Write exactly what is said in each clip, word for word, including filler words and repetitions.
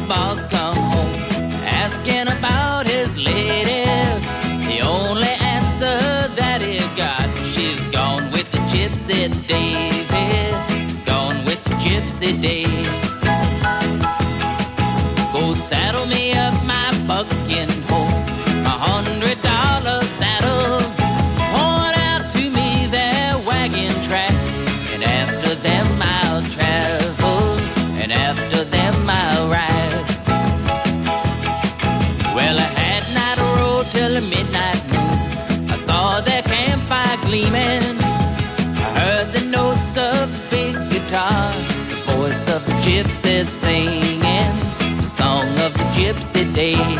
boss come home asking about his lady. The only answer that he got, she's gone with the gypsy David, gone with the gypsy Dave. Go saddle me up my buckskin horse, a hundred dollar saddle, point out to me their wagon track, and after them I'll travel, and after them I'll ride. Well, I had not rode till the midnight moon. I saw their campfire gleaming. I heard the notes of the big guitar, the voice of the gypsy singing the song of the gypsy day.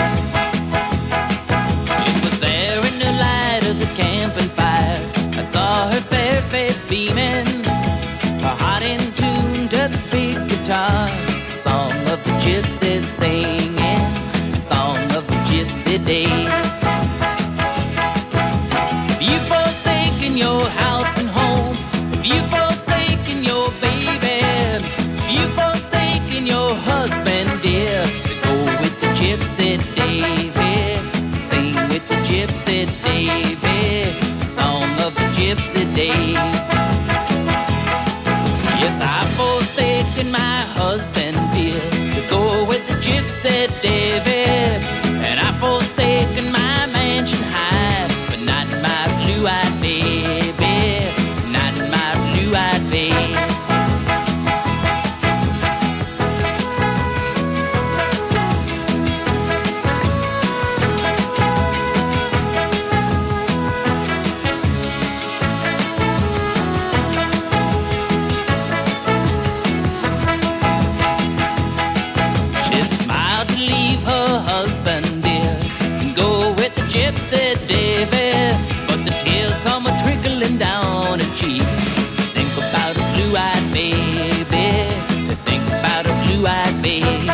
It was there in the light of the camping fire. I saw her fair face beaming, her heart in tune to the big guitar, the song of the gypsy singing the song of the gypsy day. If you've forsaken your house and home, if you've forsaken your baby, if you've forsaken your husband, dear, go with the gypsy David, sing with the gypsy David, the song of the gypsy day. Yes, I've forsaken my husband, dear, to go with the gypsy David, and I've forsaken my mansion high, but not my blue-eyed baby, not my blue-eyed baby. Gypsy David, but the tears come a-trickling down her cheek. Think about a blue-eyed baby, think about a blue-eyed baby.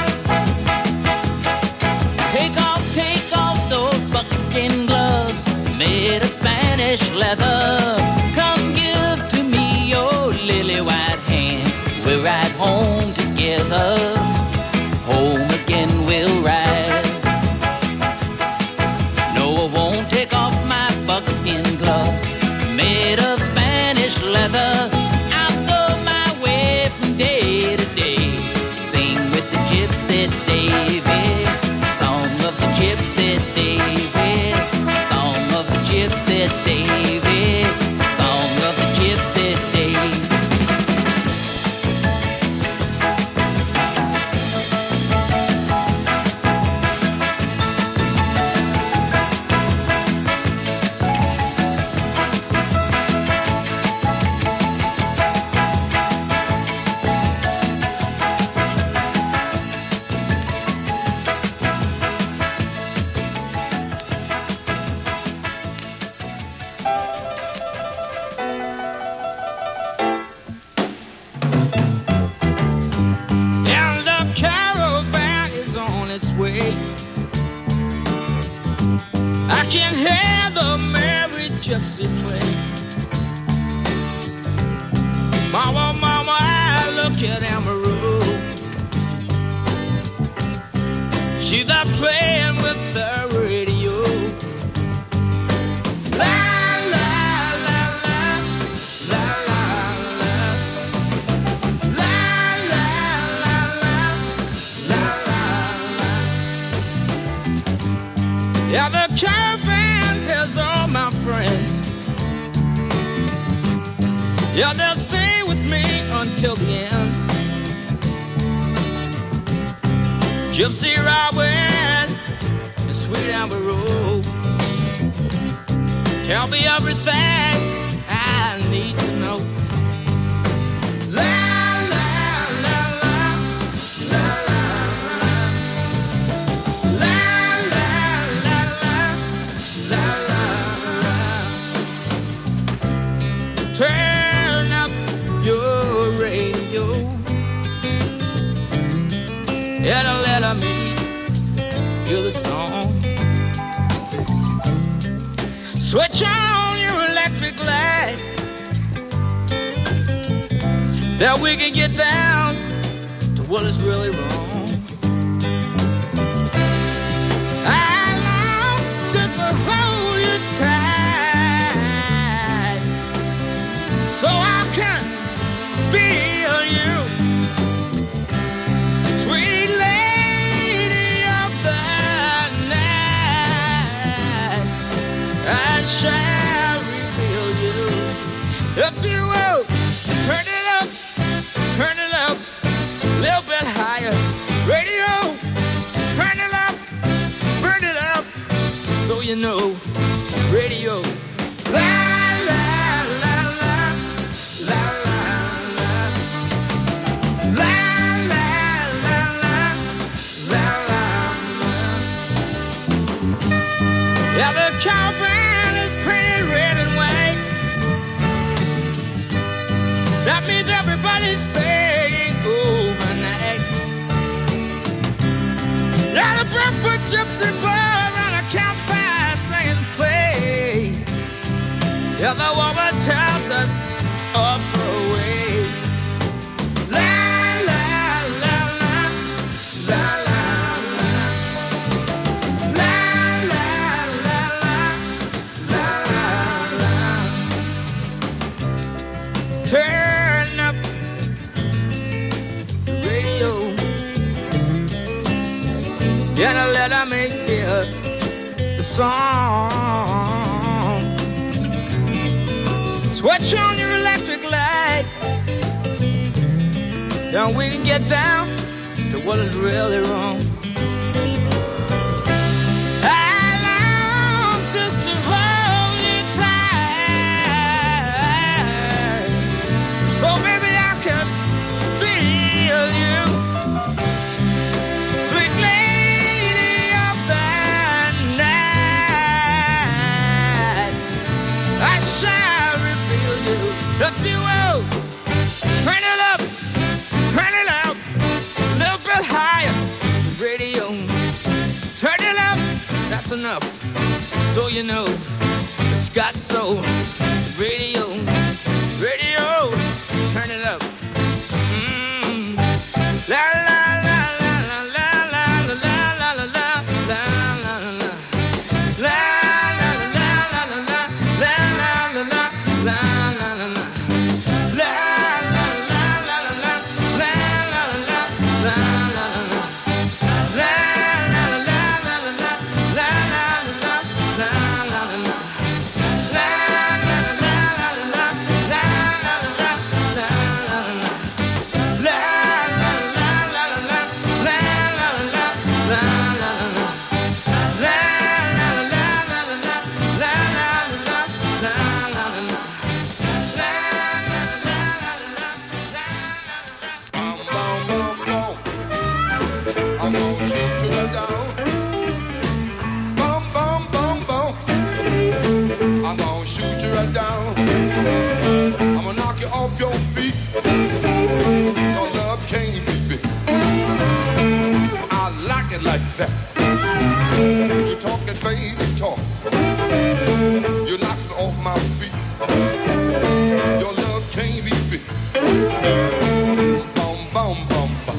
Take off, take off those buckskin gloves made of Spanish leather. Come give to me your lily white hand, we'll ride home together, home again we'll ride. Take off my buckskin gloves made of Spanish leather. I'll go my way from day to day, sing with the gypsy David, song of the gypsy David, song of the gypsy David, song of the gypsy David. Yeah, they'll stay with me until the end. Gypsy Robin and Sweet Amber Road, tell me everything I need to know. La la la la la la la la la la la la. Turn up your radio, it'll let me hear the song. Switch on your electric light, that we can get down to what is really wrong. you know, radio. La la la la la la la la la la la la la. Yeah, the cowbell is painted red and white. That means everybody's staying overnight. Yeah, the barefoot gypsy boy around a campfire singing play. Yeah, the woman tells us off the way. La la la la la la la la la la la la la. Turn up the radio. Yeah, now let her make hear the song. Switch on your electric light. Then we can get down to what is really wrong. I long just to hold you tight, so maybe I can feel you. Sweet lady of the night, I shall reveal you. If you will, turn it up, turn it up, a little bit higher. Radio, turn it up, that's enough. So you know, it's got soul. Radio, radio, turn it up. Mm. La la la la la la la la la la la la la la la. La la la la la la la la la la la la la la. La la la la la la la la la la la la. La la la la la la la la la la la la. La la la la la la la la la la la. La la la la la la la la la la la. La la la la la la la la la la la. I'm gonna shoot you down. Boom, boom, boom, boom. I'm gonna shoot you right down. I'm gonna knock you off your feet. Your love can't be beat. I like it like that. You talking baby talk. You knocked me off my feet. Your love can't be beat. Boom, boom, boom, boom.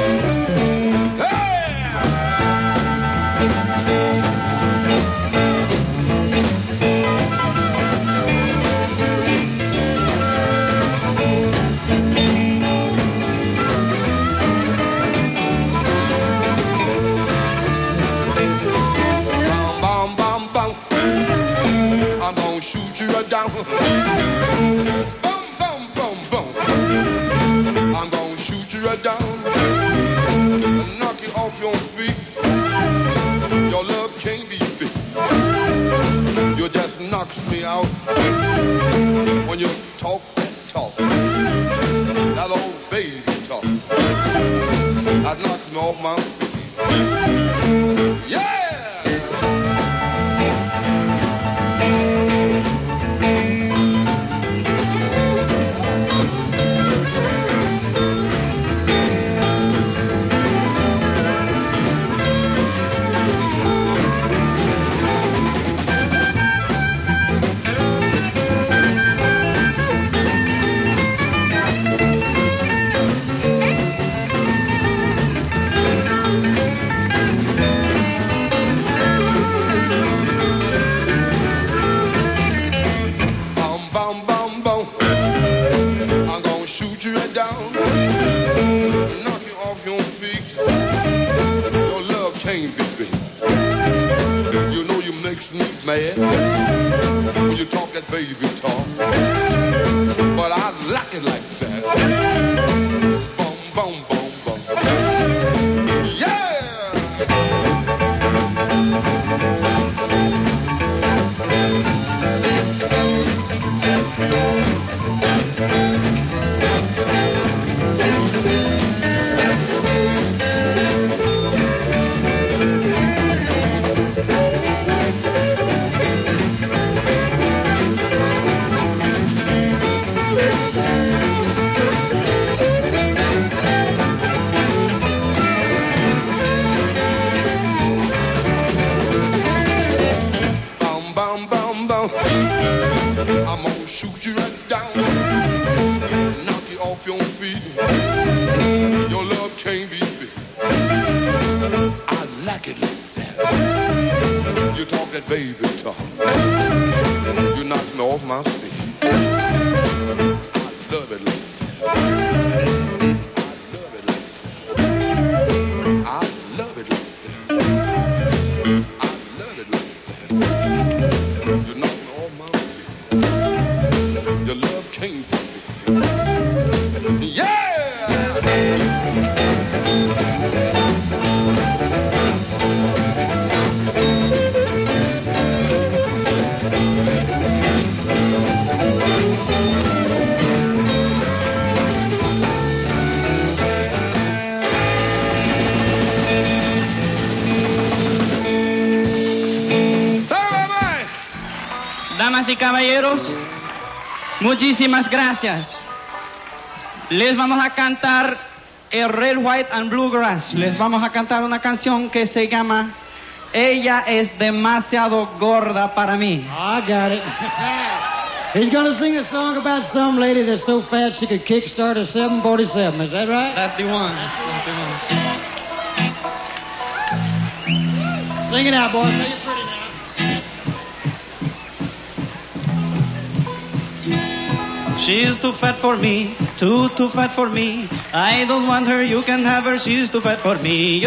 I'm gonna shoot you right down. Boom, boom, boom, boom. I'm gonna shoot you right down and knock you off your feet. Your love can't be beat. You just knocks me out when you talk that talk. That old baby talk. That knocks me off my feet. Yeah! Mad when you talk that baby talk, but I like it like that. Boom, boom, boom, boom. Yeah. I'm gonna shoot you right down, knock you off your feet. Your love can't be beat. I like it like that. You talk that baby talk. You knock me off my feet. I love it like that. I love it like that. I love it like that. You knock me off my feet. Your love came to me. Yeah! Damas y caballeros, muchísimas gracias. Les vamos a cantar el Red, White and Bluegrass. Les vamos a cantar una canción que se llama Ella es demasiado gorda para mí. I got it. He's going to sing a song about some lady that's so fat she could kickstart a seven forty-seven. Is that right? That's the one. That's the one. Sing it out, boys. Sing it pretty now. She's too fat for me, too, too fat for me. I don't want her, you can have her, she's too fat for me.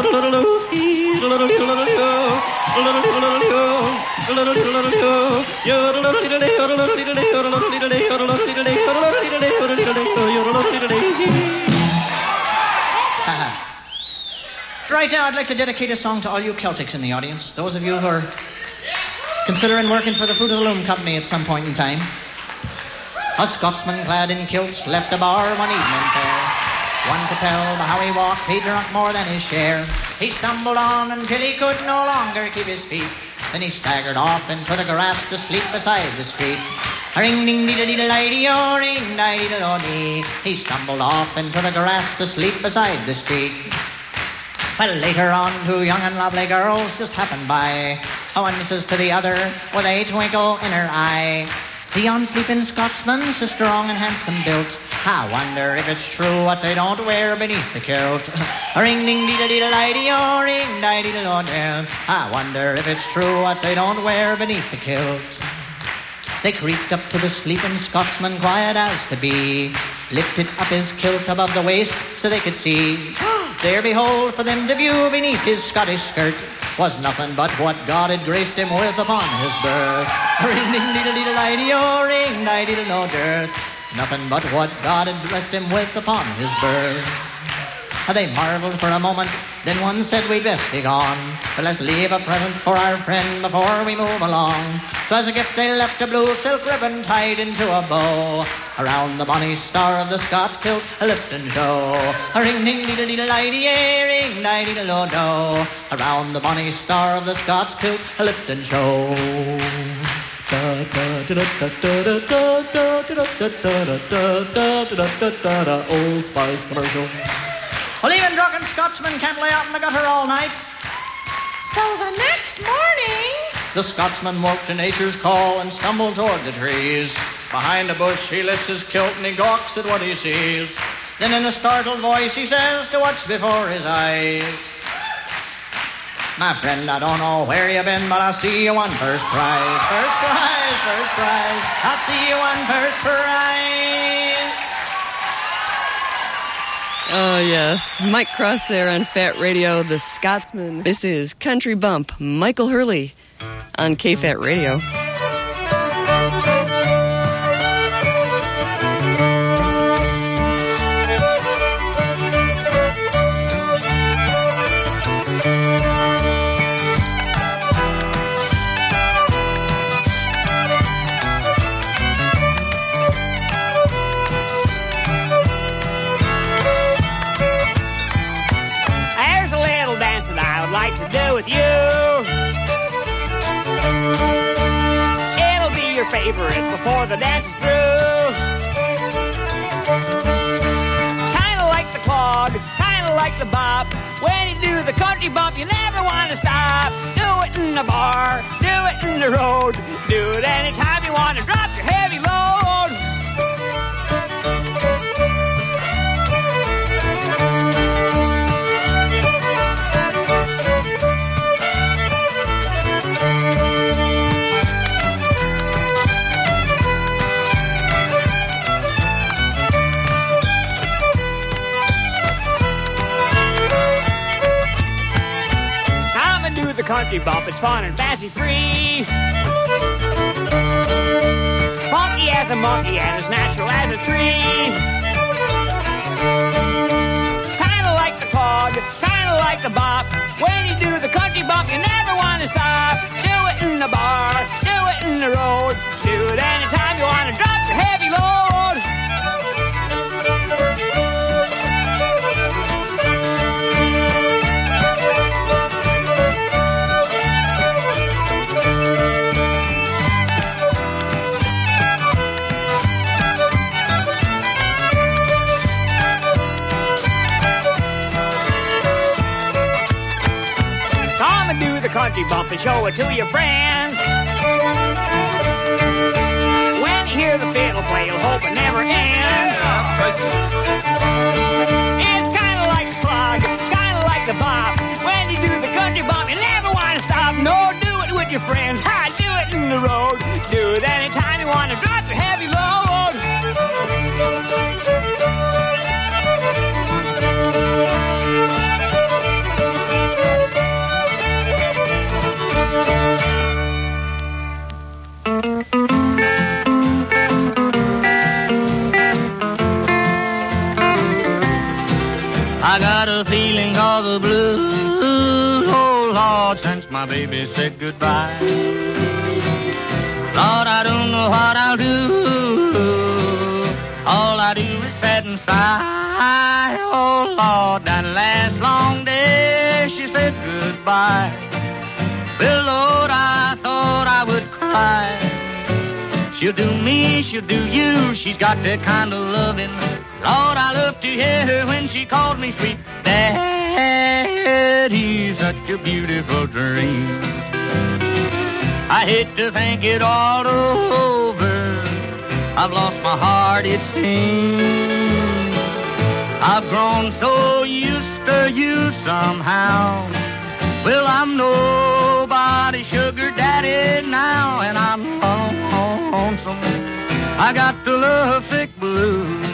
Right now, I'd like to dedicate a song to all you Celtics in the audience. Those of you who are considering working for the Fruit of the Loom Company at some point in time. A Scotsman clad in kilts left a bar one evening fair. One could tell by how he walked he drunk more than his share. He stumbled on until he could no longer keep his feet. Then he staggered off into the grass to sleep beside the street. Ring ding dee dee dee oh, ring dee dee dee. He stumbled off into the grass to sleep beside the street. Well, later on, two young and lovely girls just happened by. One misses to the other with a twinkle in her eye. See on sleeping Scotsman, so strong and handsome built. I wonder if it's true what they don't wear beneath the kilt. Ring ding dee dee dee oh, ring dee dee dee. I wonder if it's true what they don't wear beneath the kilt. They creeped up to the sleeping Scotsman, quiet as could be. Lifted up his kilt above the waist so they could see. There behold, for them to view beneath his Scottish skirt was nothing but what God had graced him with upon his birth. Ring ding dee dee dee oh, ring dee dee dee. Nothing but what God had blessed him with upon his birth. They marveled for a moment, then one said we'd best be gone. But let's leave a present for our friend before we move along. So as a gift they left a blue silk ribbon tied into a bow. Around the bonny star of the Scots kilt, a lift and show. A ring ding dee dee dee ring dee dee do do. Around the bonny star of the Scots kilt, a lift and show. Old Spice commercial. Well, even drunken Scotsmen can't lay out in the gutter all night. So the next morning, the Scotsman woke to nature's call and stumbled toward the trees. Behind a bush, he lifts his kilt and he gawks at what he sees. Then in a startled voice, he says to what's before his eyes, my friend, I don't know where you've been, but I see you won first prize. First prize, first prize, I see you won first prize. Oh, yes. Mike Cross there on Fat Radio, the Scotsman. This is Country Bump, Michael Hurley on K-Fat Radio. Like to do with you. savor it before the dance is through. Kinda like the clog, kinda like the bop. When you do the country bump, you never want to stop. Do it in the bar, do it in the road. Do it anytime you want to drop your heavy load. The country bump is fun and fancy free. Funky as a monkey and as natural as a tree. Kinda like the clog, kinda like the bop. When you do the country bump, you never want to stop. Do it in the bar, do it in the road. Do it anytime you want to drop your heavy load. Country bump and show it to your friends. When you hear the fiddle play, you'll hope it never ends. It's kind of like the clog, kind of like the bop. When you do the country bump, you never want to stop. No, do it with your friends. Ha, do it in the road. Do it anytime you want to drop your heavy load. I got a feeling all the blues, oh Lord, since my baby said goodbye. Lord, I don't know what I'll do. All I do is sit and sigh. Oh Lord, that last long day she said goodbye. Well, Lord, I thought I would cry. She'll do me, she'll do you. She's got that kind of loving. Lord, I love to hear her when she calls me sweet Daddy, such a beautiful dream. I hate to think it all over. I've lost my heart, it seems. I've grown so used to you somehow. Well, I'm nobody's sugar daddy now, and I'm lonesome. I got the love sick blues.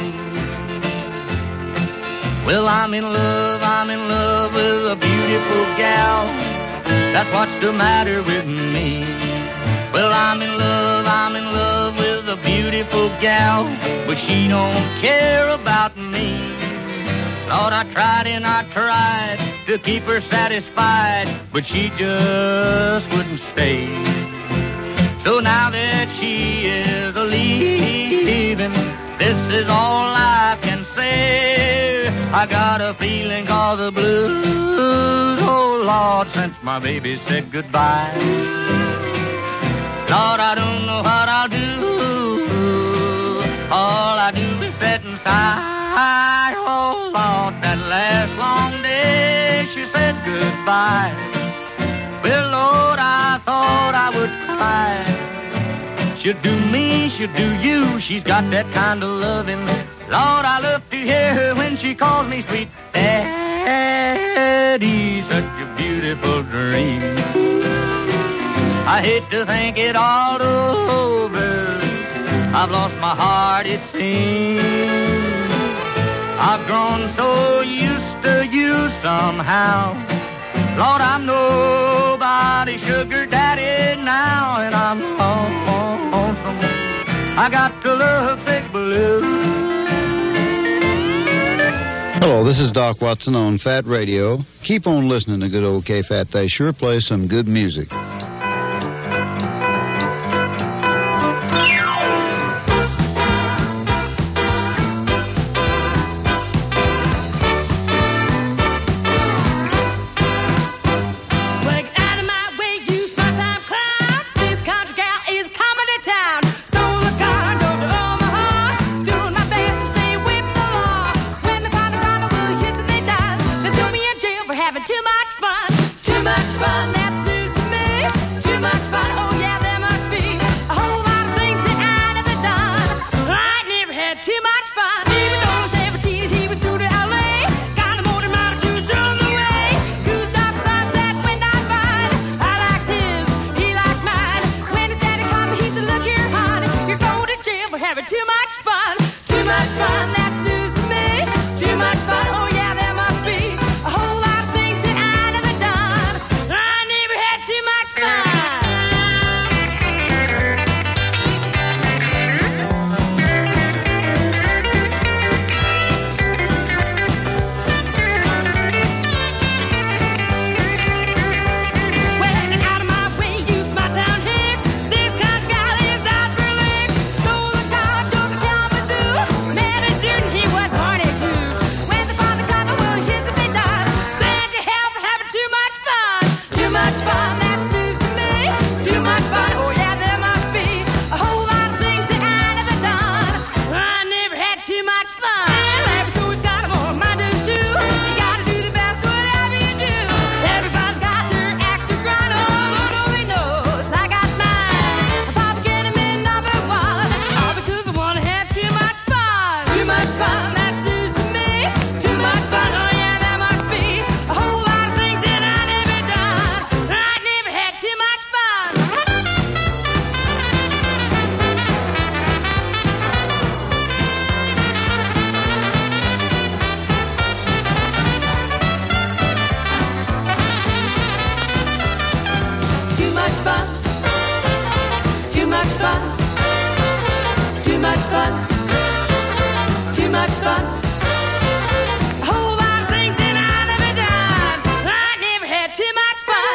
Well, I'm in love, I'm in love with a beautiful gal. That's what's the matter with me. Well, I'm in love, I'm in love with a beautiful gal, but she don't care about me. Lord, I tried and I tried to keep her satisfied, but she just wouldn't stay. So now that she is a-leaving, this is all I can say. I got a feeling all the blues, oh Lord, since my baby said goodbye. Lord, I don't know what I'll do. All I do is sit and sigh. Oh Lord, that last long day she said goodbye. Well, Lord, I thought I would cry. She'll do me, she'll do you. She's got that kind of loving. Lord, I love to hear her when she calls me sweet Daddy, such a beautiful dream. I hate to think it all over. I've lost my heart, it seems. I've grown so used to you somehow. Lord, I'm nobody's sugar daddy now, and I'm lonesome. I got to love big blue. Hello, this is Doc Watson on Fat Radio. Keep on listening to good old K-Fat. They sure play some good music. fun, too much fun, too much fun, too much fun. A whole lot of things that I never done. I never had too much fun.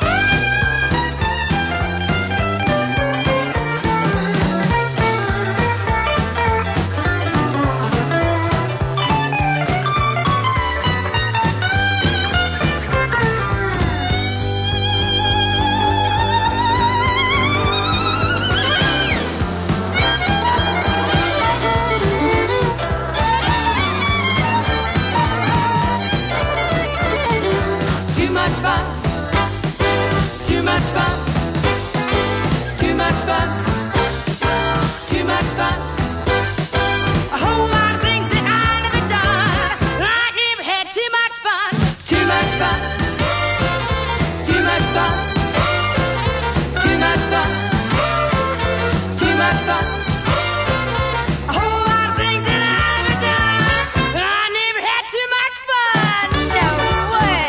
Too much fun, too much fun, too much fun. A whole lot of things that I never done. I never had too much fun. Too much fun, too much fun, too much fun, too much fun. A whole lot of things that I never done. I never had too much fun. No way.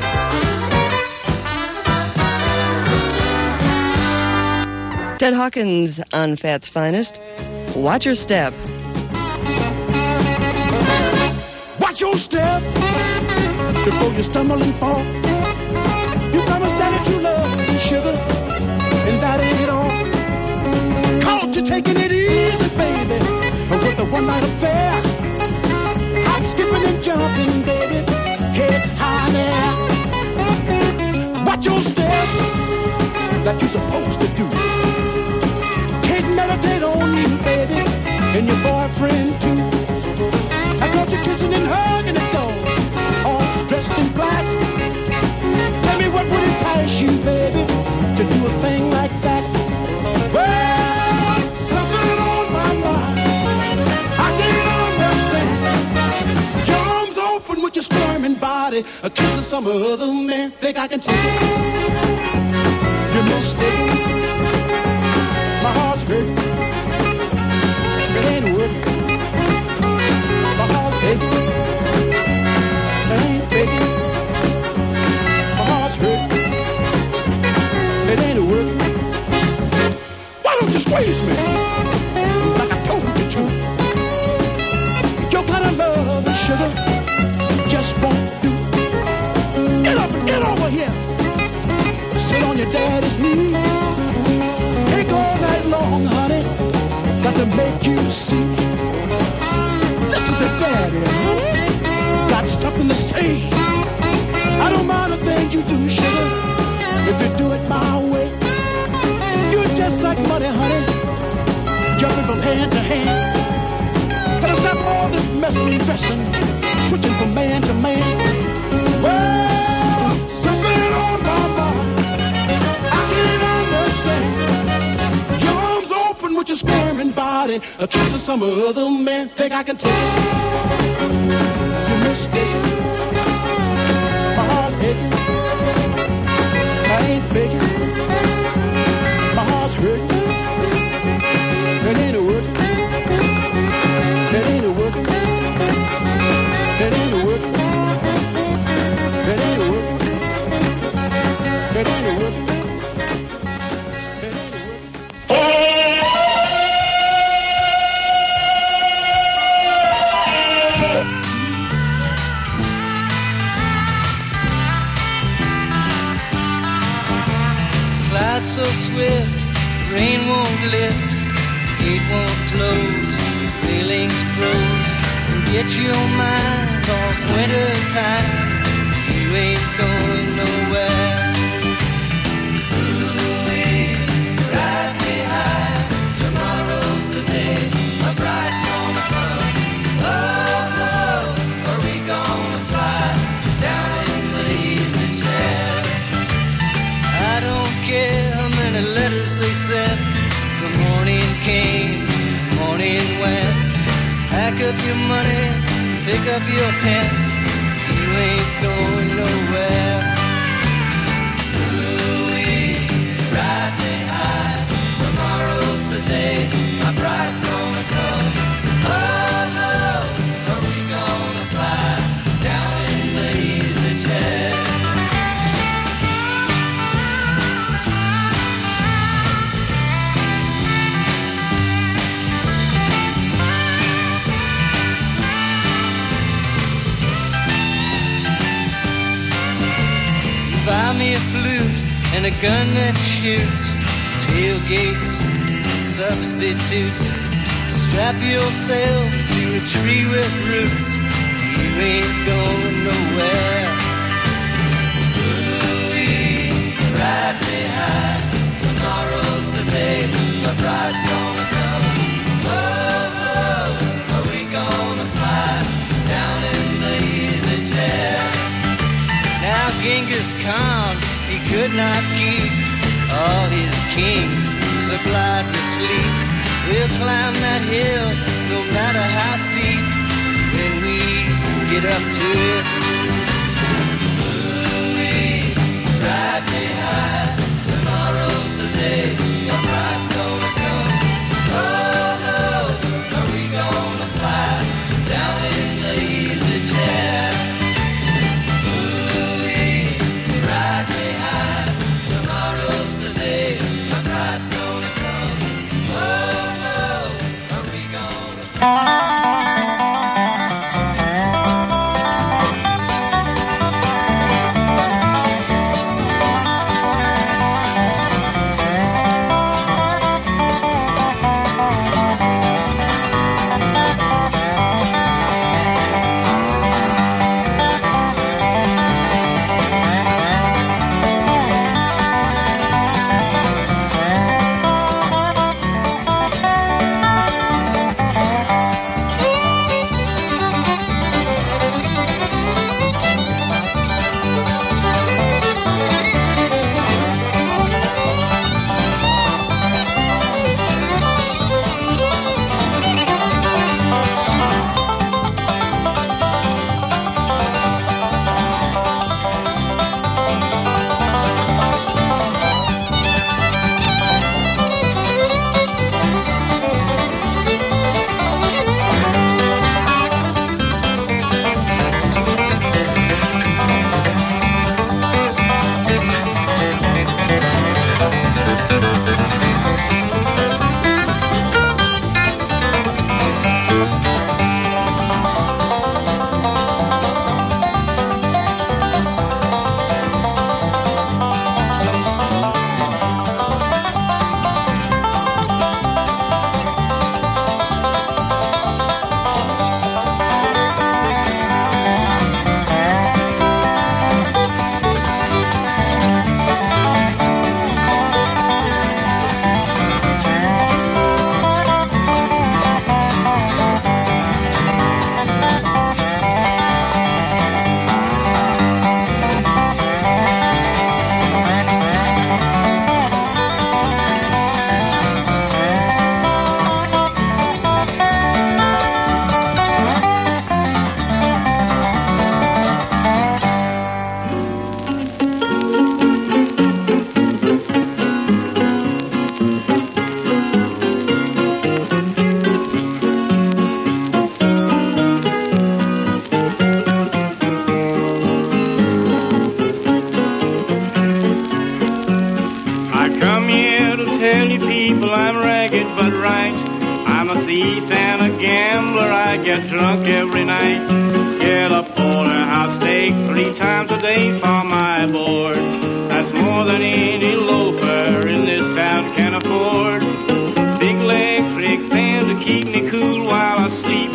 Ted Hawkins on Fat's Finest. Watch your step. Watch your step before you stumble and fall. You promised daddy true love and sugar, and that ain't all. Caught you taking it easy, baby, with a one-night affair. Hop, skipping and jumping, baby, head high there. Watch your step that you're supposed to do. Meditate on you, baby, and your boyfriend too. I caught you kissing and hugging the door, all dressed in black. Tell me what would entice you, baby, to do a thing like that? Well, something on my mind I can't understand. Your arms open with your squirming body, a kiss of some other man. Think I can take it? You're mistaken. My heart's hurting, it ain't working. My heart's aching, it ain't faking. My heart's hurting, it ain't working. Why don't you squeeze me like I told you to? Your kind of love and sugar just won't do. Get up and get over here. Sit on your daddy's knee. Take all night long, honey. Got to make you see. Listen to daddy, honey. Got something to say. I don't mind the things you do, sugar, if you do it my way. You're just like money, honey, jumping from hand to hand. Gotta stop all this messing and dressing, switching from man to man. Well, something on my mind I can't understand. With your squirming body, a kiss of some other man. Think I can take it? You're mistaken. My heart's aching, I ain't faking. My heart's hurting, it ain't working. It ain't working. It ain't working. It ain't working. It ain't working. So swift, rain won't lift, gate won't close, railings froze. Get your mind off winter time, you ain't going nowhere. Ooh-wee, ride me high, tomorrow's the day, my bride's gonna come. Oh, oh, are we gonna fly down in the easy chair? I don't care the letters they sent, the morning came, morning went. Pack up your money, pick up your tent, you ain't going nowhere. Ooh-wee, ride me high, tomorrow's the day, my bride's gonna come. Oh no, are we gonna fly down in the easy chair? and a gun that shoots, tailgates, substitutes. Strap yourself to a tree with roots. You ain't going nowhere. Ooh-wee, ride me high. Tomorrow's the day the bride's gonna come. Oh, oh, are we gonna fly down in the easy chair? Now Genghis Khan, he could not keep all his kings supplied with sleep. We'll climb that hill no matter how steep when we get up to it. Ooh-wee, ride me high. Tomorrow's the day the bride's gonna come. Oh, oh, are we gonna fly down in the easy chair? Ooh-wee, ride me high. Tomorrow's the day the bride's gonna come. Oh, oh, are we gonna fly? Drunk every night, get a porterhouse steak three times a day for my board. That's more than any loafer in this town can afford. Big electric fan to keep me cool while I sleep.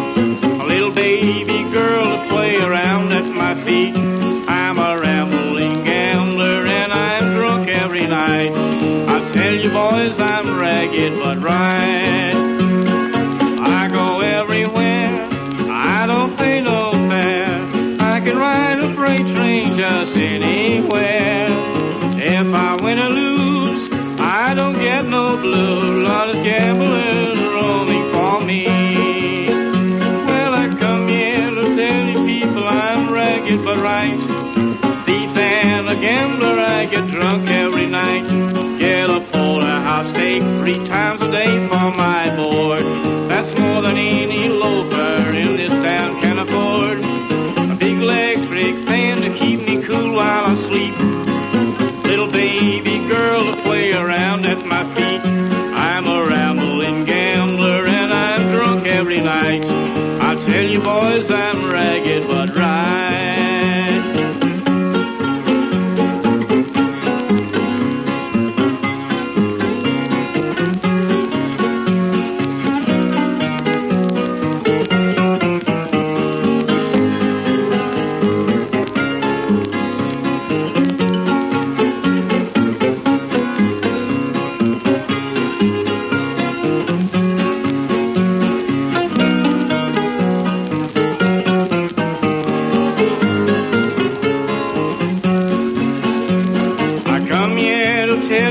A little baby girl to play around at my feet. I'm a rambling gambler and I'm drunk every night. I tell you boys I'm ragged but right. I go everywhere, I don't pay no fare. I can ride a freight train just anywhere. If I win or lose, I don't get no blues. A lot of gamblers roaming for me. Well, I come here to tell you people I'm ragged but right. Thief and a gambler, I get drunk every night. Get a porterhouse steak three times a day for my board. That's more than any loafer in this town can afford. A big electric fan to keep me cool while I sleep. Little baby girl to play around at my feet. I'm a rambling gambler and I'm drunk every night. I tell you boys I'm ragged but right.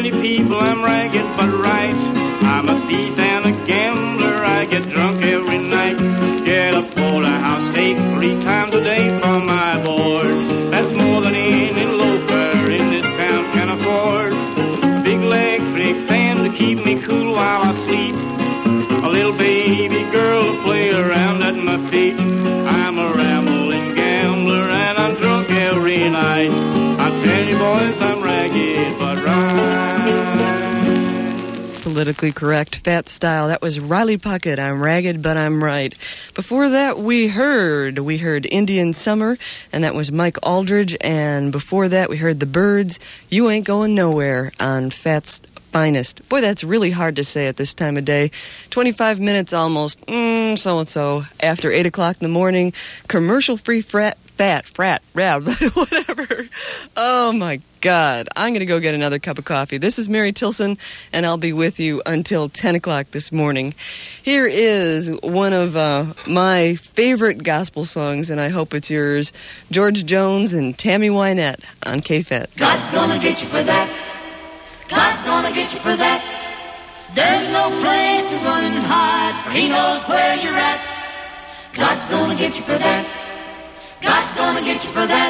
many people, I'm ragged but right. I'm a thief and a gambler, I get drunk every night. Get a porterhouse steak three times a day for my board. That's more than any loafer in this town can afford. A big electric fan to keep me cool while I sleep. A little baby girl to play around at my feet. I'm a rambling gambler and I'm drunk every night. I tell you boys, I'm ragged but right. Politically correct, Fat Style. That was Riley Puckett. I'm ragged, but I'm right. Before that, we heard we heard Indian Summer, and that was Mike Aldridge. And before that, we heard the Byrds. You Ain't Going Nowhere on Fat's Finest. Boy, that's really hard to say at this time of day. twenty-five minutes almost, mm, so and so after eight o'clock in the morning. Commercial-free frat. Fat, frat, rab, whatever. Oh, my God. I'm going to go get another cup of coffee. This is Mary Tilson, and I'll be with you until ten o'clock this morning. Here is one of uh, my favorite gospel songs, and I hope it's yours. George Jones and Tammy Wynette on K F A T. God's gonna get you for that. God's gonna get you for that. There's no place to run and hide, for he knows where you're at. God's gonna get you for that. God's gonna get you for that.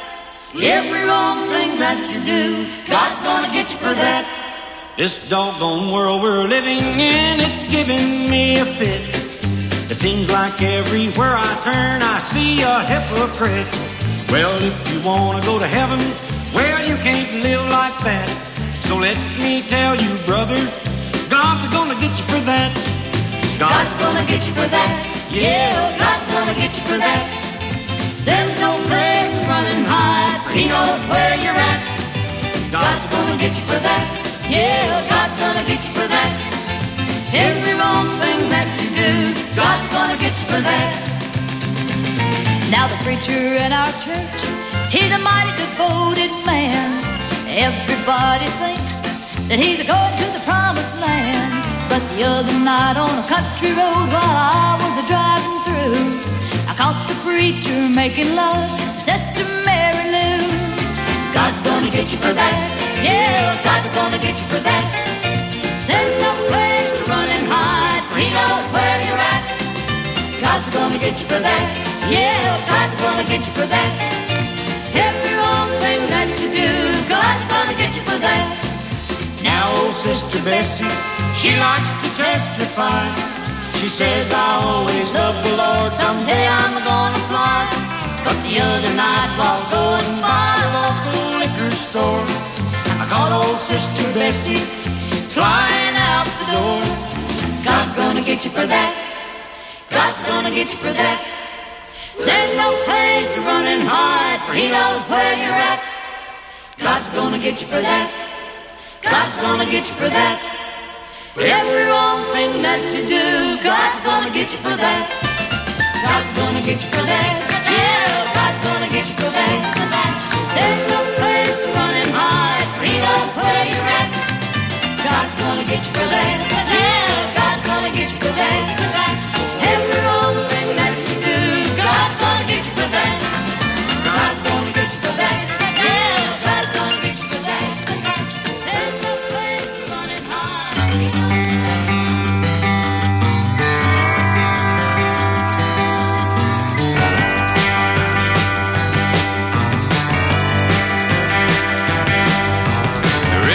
Every wrong thing that you do, God's gonna get you for that. This doggone world we're living in, it's giving me a fit. It seems like everywhere I turn, I see a hypocrite. Well, if you wanna go to heaven, well, you can't live like that. So let me tell you, brother, God's gonna get you for that. God's gonna get you for that. Yeah, God's gonna get you for that. There's no place to run and hide, for he knows where you're at. God's gonna get you for that. Yeah, God's gonna get you for that. Every wrong thing that you do, God's gonna get you for that. Now the preacher in our church, he's a mighty devoted man. Everybody thinks that he's going to the promised land. But the other night on a country road while I was a-driving through, I caught the preacher making love to Sister Mary Lou. God's gonna get you for that. Yeah, God's gonna get you for that. There's no place to run and hide, for he knows where you're at. God's gonna get you for that. Yeah, God's gonna get you for that. Every wrong thing that you do, God's gonna get you for that. Now old Sister Bessie, she likes to testify. She says, I always love the Lord, someday I'm gonna fly. But the other night while going by a local liquor store, I caught old Sister Bessie flying out the door. God's gonna get you for that. God's gonna get you for that. There's no place to run and hide, for he knows where you're at. God's gonna get you for that. God's gonna get you for that. Every wrong thing that you do, God's gonna get you for that. God's gonna get you for that. Yeah, God's gonna get you for that. There's no place to run and hide, for he knows where you're at. God's gonna get you for that. Yeah, God's gonna get you for that. Every wrong thing that you do, God's gonna get you for that. God's gonna get you for that. Yeah, God's gonna get you for that. There's no place to run and hide.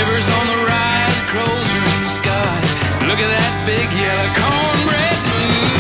Look at that big yellow cornbread moon.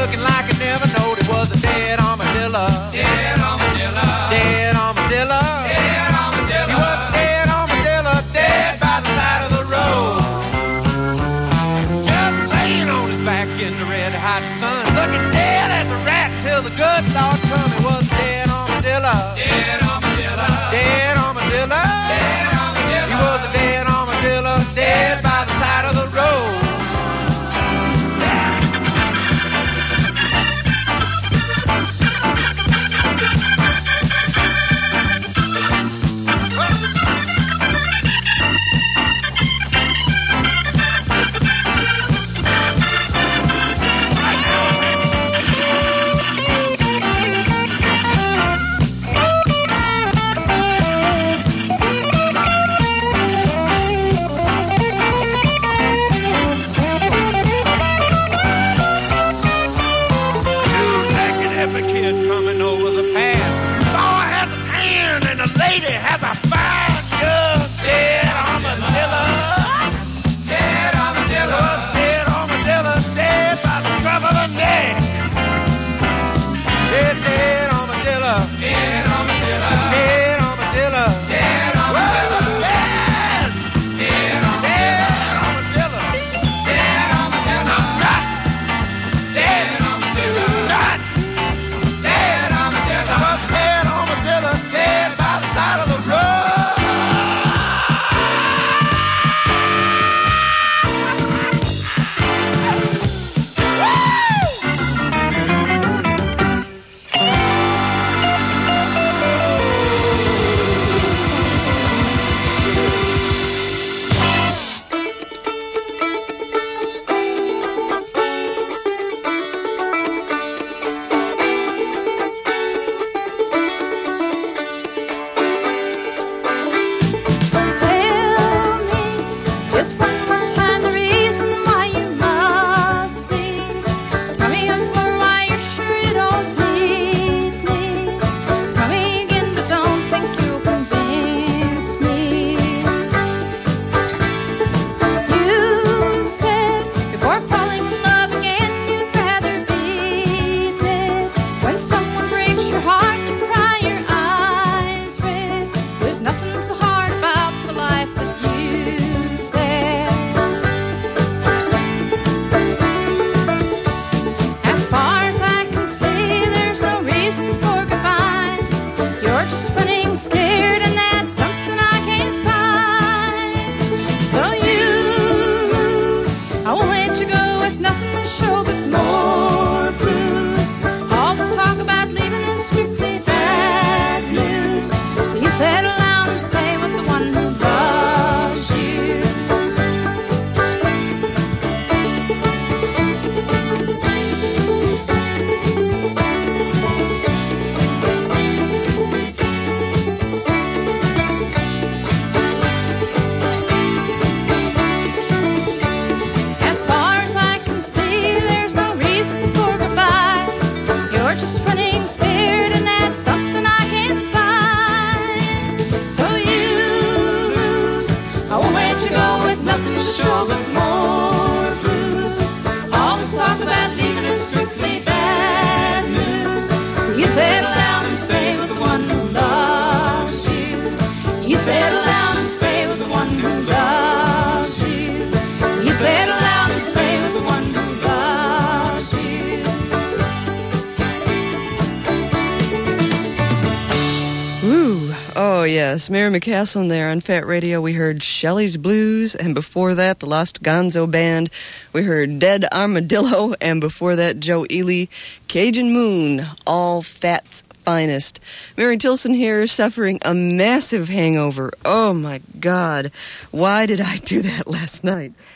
looking like I never knowed it was a dead armadillo. Dead armadillo. Dead armadillo. Dead armadillo. He was a dead armadillo, dead by the side of the road. Just laying on his back in the red hot sun, looking dead as a rat till the good Lord come. It was a dead armadillo. Dead armadillo. Dead armadillo. Dead armadillo. He was a dead armadillo, dead by the side of the road. Yes, Mary McCaslin there on Fat Radio. We heard Shelley's Blues, and before that, the Lost Gonzo Band. We heard Dead Armadillo, and before that, Joe Ely, Cajun Moon, all Fat's finest. Mary Tilson here, suffering a massive hangover. Oh my God, why did I do that last night?